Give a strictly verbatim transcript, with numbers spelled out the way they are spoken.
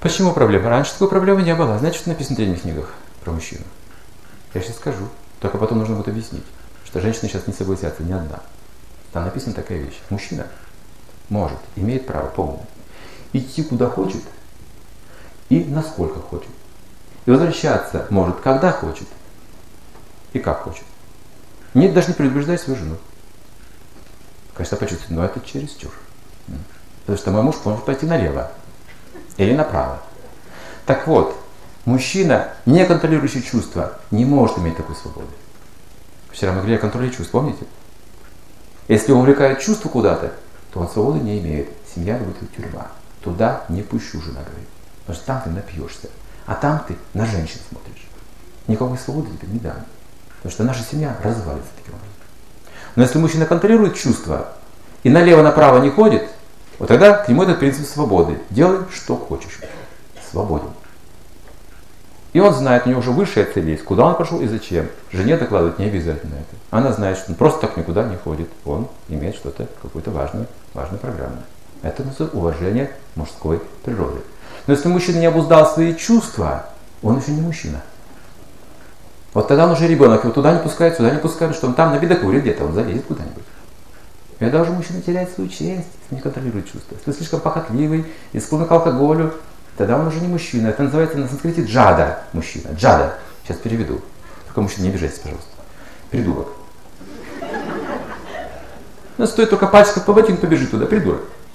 Почему проблема? Раньше такой проблемы не было. Знаете, что написано в древних книгах про мужчину? Я сейчас скажу. Только потом нужно будет объяснить, что женщины сейчас не согласятся ни одна. Там написана такая вещь. Мужчина может, имеет право полное идти куда хочет и насколько хочет. И возвращаться может, когда хочет и как хочет. Нет, даже не предупреждая свою жену. Конечно, почувствует, но это чересчур. Потому что мой муж может пойти налево или направо. Так вот, мужчина, не контролирующий чувства, не может иметь такой свободы. Вчера мы говорили о контроле чувств, помните? Если он увлекает чувства куда-то, то он свободы не имеет. Семья будет тюрьма. Туда не пущу, жена говорит. Потому что там ты напьешься. А там ты на женщин смотришь. Никакой свободы тебе не дам. Потому что наша семья развалится таким образом. Но если мужчина контролирует чувства и налево-направо не ходит, вот тогда к нему этот принцип свободы. Делай, что хочешь. Свободен. И он знает, у него уже высшая цель есть, куда он пошел и зачем. Жене докладывать не обязательно это. Она знает, что он просто так никуда не ходит. Он имеет что-то, какую-то важную, важную программу. Это называется уважение мужской природы. Но если мужчина не обуздал свои чувства, он еще не мужчина. Вот тогда он уже ребенок, его туда не пускает, сюда не пускает, что он там на бедокуре где-то, он залезет куда-нибудь. И тогда уже мужчина теряет свою честь, если не контролирует чувства. Если слишком похотливый и склонен к алкоголю, тогда он уже не мужчина. Это называется на санскрите джада мужчина. Джада. Сейчас переведу. Только мужчина, не обижайтесь, пожалуйста. Придурок. Ну, стоит только пальчиком по ботинку побежит туда, придурок.